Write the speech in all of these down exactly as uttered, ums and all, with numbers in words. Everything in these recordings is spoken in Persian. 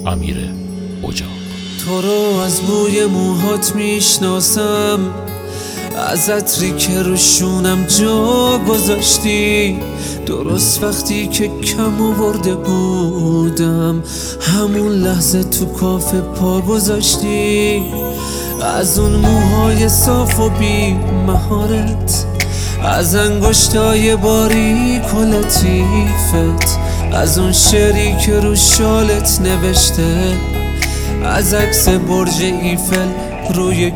امیر اجاق. تو رو از بوی موهات میشناسم، از عطری که روشونم جا گذاشتی، درست وقتی که کم آورده بودم همون لحظه تو کافه پا گذاشتی. از اون موهای صاف و بی مهارت، از انگشتای باریک و لطیفت، از اون شعری که رو شالت نوشته، از عکس برج ایفل روی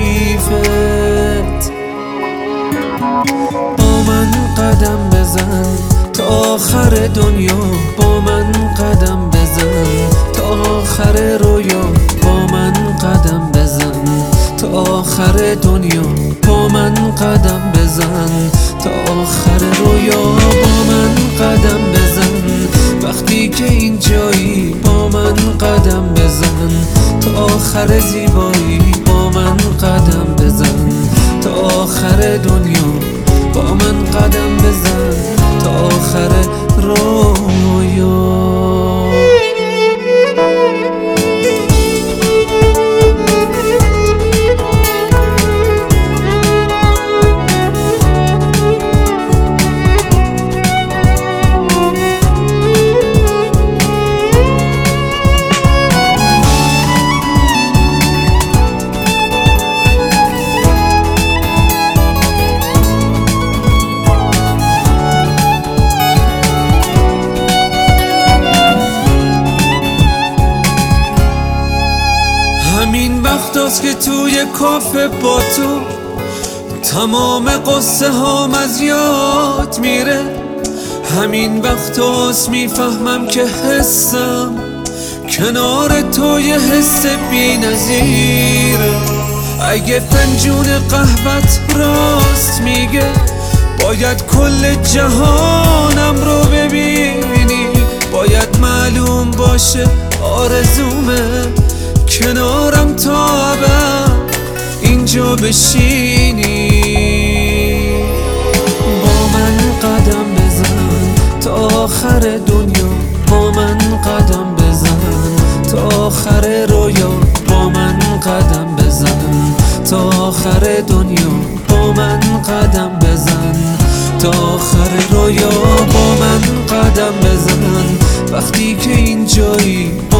کیفت. با من قدم بزن تا آخر دنیا، با من قدم بزن تا آخر رویا، با من قدم بزن تا آخر دنیا، با من قدم بزن تا آخر رویا، با من قدم بزن وقتی که اینجایی، با من قدم بزن تا آخر زیبایی، با من قدم بزن تا آخر دنیا، با من قدم بزن تا آخر رویا. همین وقتاست که توی کافه با تو تمام قصه هام از یاد میره. همین وقتاست میفهمم که حسم کنار تو یه حس بی نظیره. اگه فنجون قهوت راست میگه، باید کل جهانم رو ببینی، باید معلوم باشه آرزومه کنارم تا ابد اینجا بشینی. با من قدم بزن تا آخر دنیا، با من قدم بزن تا آخر رویا، با من قدم بزن تا آخر دنیا، با من قدم بزن تا آخر رویا، با من قدم بزن وقتی که اینجایی،